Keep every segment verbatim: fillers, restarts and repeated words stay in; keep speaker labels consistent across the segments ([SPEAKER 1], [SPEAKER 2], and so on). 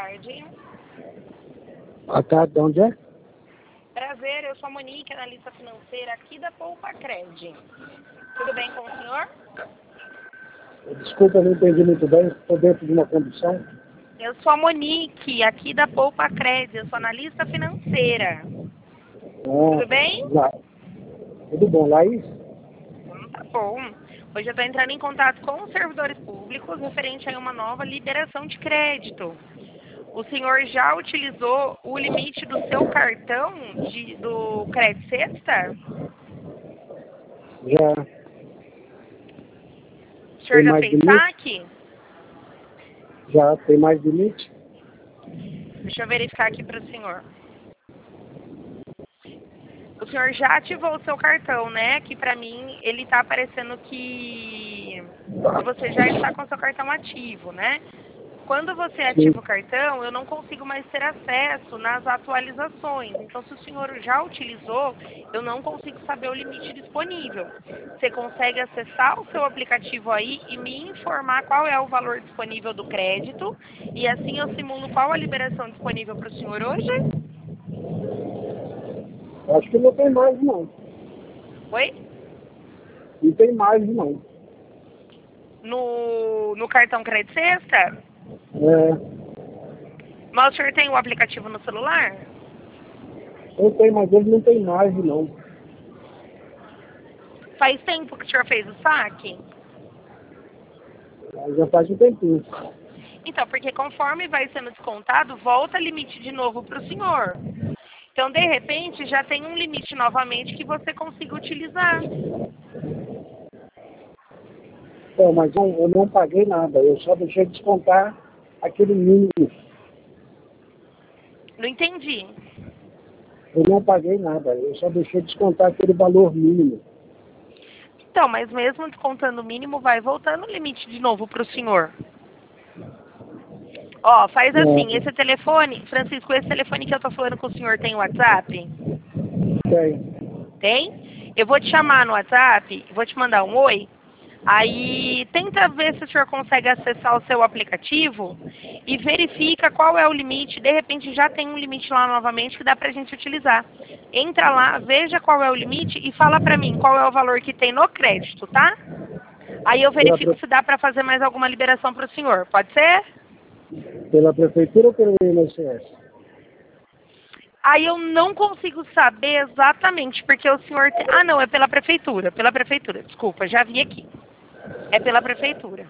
[SPEAKER 1] tarde.
[SPEAKER 2] Boa tarde, de onde é?
[SPEAKER 1] Prazer, eu sou a Monique, analista financeira aqui da Poupa Cred. Tudo bem com o senhor?
[SPEAKER 2] Desculpa, não entendi muito bem, estou dentro de uma condução.
[SPEAKER 1] Eu sou a Monique, aqui da Poupa Cred, eu sou analista financeira.
[SPEAKER 2] Ah,
[SPEAKER 1] Tudo bem?
[SPEAKER 2] lá. Tudo bom, Laís?
[SPEAKER 1] Hum, tá bom. Hoje eu estou entrando em contato com os servidores públicos referente a uma nova liberação de crédito. O senhor já utilizou o limite do seu cartão de, do Cred Sexta?
[SPEAKER 2] Já
[SPEAKER 1] O senhor
[SPEAKER 2] tem
[SPEAKER 1] já
[SPEAKER 2] mais
[SPEAKER 1] fez
[SPEAKER 2] limite?
[SPEAKER 1] saque?
[SPEAKER 2] Já tem mais limite?
[SPEAKER 1] Deixa eu verificar aqui para o senhor. O senhor já ativou o seu cartão, né? Que para mim ele está aparecendo que, que você já está com o seu cartão ativo, né? Quando você
[SPEAKER 2] Sim.
[SPEAKER 1] ativa o cartão, eu não consigo mais ter acesso nas atualizações. Então, se o senhor já utilizou, eu não consigo saber o limite disponível. Você consegue acessar o seu aplicativo aí e me informar qual é o valor disponível do crédito. E assim eu simulo qual a liberação disponível para o senhor hoje?
[SPEAKER 2] Acho que não tem mais, não.
[SPEAKER 1] Oi?
[SPEAKER 2] Não tem mais, não.
[SPEAKER 1] No, no cartão Cred Sexta?
[SPEAKER 2] É,
[SPEAKER 1] Mas o senhor tem o aplicativo no celular?
[SPEAKER 2] eu tenho, mas ele não tem mais, não.
[SPEAKER 1] Faz tempo que o senhor fez o saque?
[SPEAKER 2] Já faz um tempinho.
[SPEAKER 1] Então, porque conforme vai sendo descontado, volta limite de novo para o senhor. Então, de repente, já tem um limite novamente que você consiga utilizar.
[SPEAKER 2] É, mas eu, eu não paguei nada, eu só deixei descontar aquele mínimo.
[SPEAKER 1] Não entendi.
[SPEAKER 2] Eu não paguei nada, eu só deixei descontar aquele valor mínimo.
[SPEAKER 1] Então, mas mesmo descontando o mínimo, vai voltando o limite de novo para o senhor. Ó, faz assim,
[SPEAKER 2] É,
[SPEAKER 1] esse telefone, Francisco, esse telefone que eu tô falando com o senhor tem WhatsApp?
[SPEAKER 2] tem.
[SPEAKER 1] Tem? Eu vou te chamar no WhatsApp, vou te mandar um oi. Aí tenta ver se o senhor consegue acessar o seu aplicativo e verifica qual é o limite. De repente já tem um limite lá novamente que dá pra gente utilizar. Entra lá, veja qual é o limite e fala pra mim qual é o valor que tem no crédito, tá? Aí eu
[SPEAKER 2] Pela,
[SPEAKER 1] verifico se dá pra fazer mais alguma liberação pro senhor. Pode ser?
[SPEAKER 2] pela prefeitura ou pelo I N S S?
[SPEAKER 1] Aí eu não consigo saber exatamente, porque o senhor... Tem... Ah, não, é pela prefeitura, pela prefeitura. Desculpa, já vi aqui. É pela prefeitura.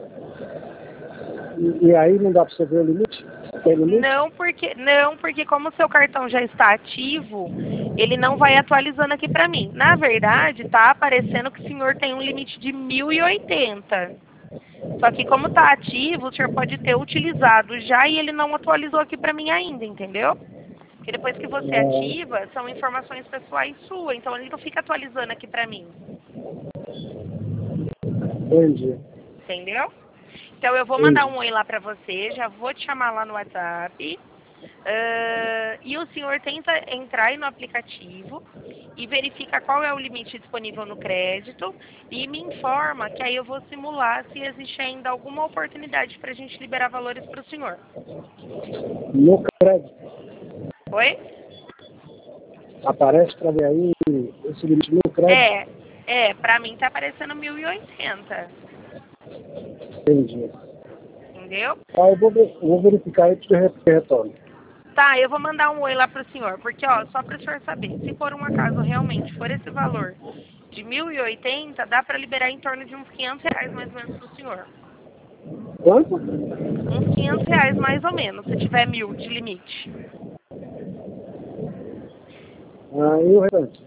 [SPEAKER 2] E, e aí não dá para você ver o limite? Tem limite?
[SPEAKER 1] Não, porque não, porque como o seu cartão já está ativo, ele não vai atualizando aqui para mim. Na verdade, está aparecendo que o senhor tem um limite de mil e oitenta. Só que como está ativo, o senhor pode ter utilizado já e ele não atualizou aqui para mim ainda, entendeu? Porque depois que você
[SPEAKER 2] É,
[SPEAKER 1] ativa, são informações pessoais suas, então ele não fica atualizando aqui para mim.
[SPEAKER 2] entendi.
[SPEAKER 1] Entendeu? Então eu vou mandar
[SPEAKER 2] Entendi.
[SPEAKER 1] um oi lá pra você, já vou te chamar lá no WhatsApp. Uh, e o senhor tenta entrar aí no aplicativo e verifica qual é o limite disponível no crédito e me informa que aí eu vou simular se existe ainda alguma oportunidade para a gente liberar valores para o senhor.
[SPEAKER 2] No crédito,
[SPEAKER 1] Oi?
[SPEAKER 2] aparece para ver aí esse limite no crédito?
[SPEAKER 1] É, é, pra mim tá aparecendo mil e oitenta.
[SPEAKER 2] Entendi.
[SPEAKER 1] Entendeu?
[SPEAKER 2] Ah, eu vou, ver- eu vou verificar aí para o retorno.
[SPEAKER 1] Tá, eu vou mandar um oi lá pro senhor, porque ó, só para o senhor saber, se por um acaso realmente for esse valor de mil e oitenta, dá para liberar em torno de uns quinhentos reais mais ou menos pro senhor.
[SPEAKER 2] Quanto?
[SPEAKER 1] Uns quinhentos reais mais ou menos, se tiver mil de limite.
[SPEAKER 2] Ah, e o restante?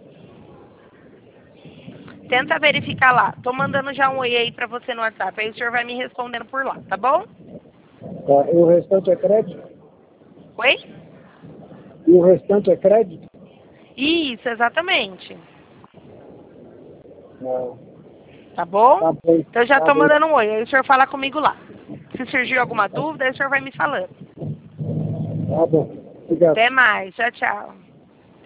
[SPEAKER 1] Tenta verificar lá. Tô mandando já um oi aí pra você no WhatsApp, aí o senhor vai me respondendo por lá, tá bom?
[SPEAKER 2] Tá, e o restante é crédito?
[SPEAKER 1] Oi?
[SPEAKER 2] E o restante é crédito?
[SPEAKER 1] Isso, exatamente.
[SPEAKER 2] Não.
[SPEAKER 1] Tá bom?
[SPEAKER 2] Tá bom.
[SPEAKER 1] Então eu já
[SPEAKER 2] Tá
[SPEAKER 1] tô
[SPEAKER 2] bom.
[SPEAKER 1] mandando um oi, aí o senhor fala comigo lá. Se surgir alguma dúvida, aí o senhor vai me falando.
[SPEAKER 2] Tá bom. Obrigado.
[SPEAKER 1] Até mais, tchau, tchau.